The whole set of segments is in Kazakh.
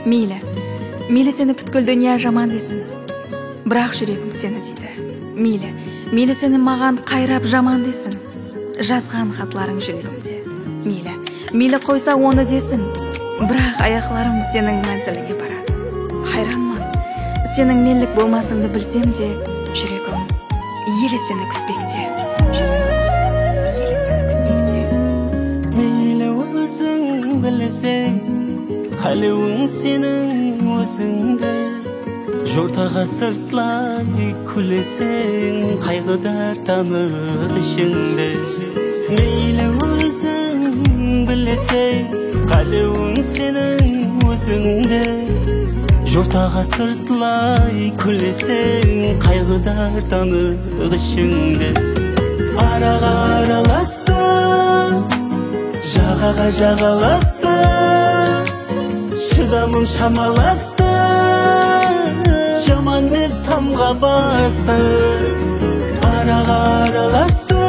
Мейлі сені бүткіл дүния жаман десін, бірақ жүрегім сені дейді. Мейлі сені маған қайрап жаман десін, жазған хатларың жүрегімде. Мейлі қойса оны десін, бірақ аяқларым сенің мәнзіліңе барады. Хайранмын, сенің менлік болмасыңды білсем де, жүрегім елі сені күтпекте. Мейлі өзің білсең, қалауың сенің өзіңді, жортаға сыртлай күлесең, қайғыдар таныр ішіңді. Мейлі өзің білсең, қалауың сенің өзіңді, жортаға сыртлай күлесең, қайғыдар таныр ішіңді. Араға араласты, жағаға жағаласты, шыдамым шамаласты, жаманды тамға басты. Араға араласты,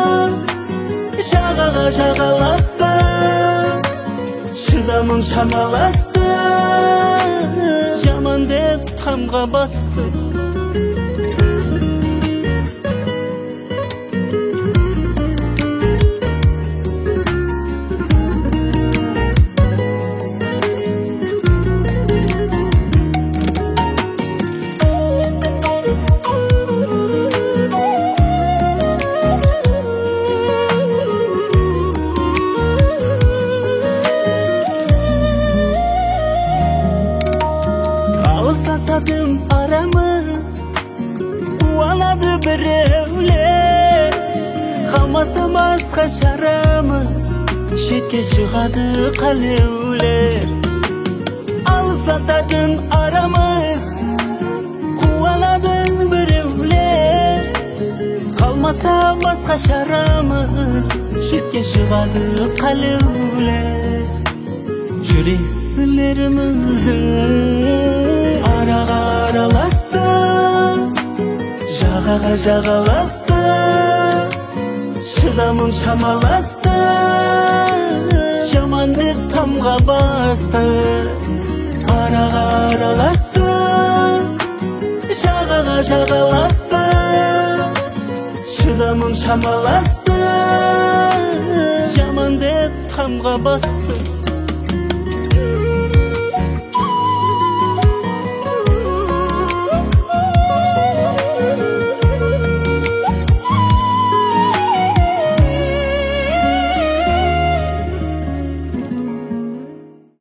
жағаға жағаласты, шыдамым шамаласты, жаманды тамға басты. Alsasаdım aramız, quvanadı біреулер, қалмаса басқа шарамыз, шетке шығады қалеулер. Алсасаdım aramız, quvanadı біреулер, қалмаса басқа шарамыз, шетке шығады қалеулер. Жүректеріміздің араға араласты, жағаға жағаласты, шыдамым шамаласты, жаманды тамға басты. Араға араласты, жағаға жағаласты, шыдамым шамаласты, жаманды тамға басты.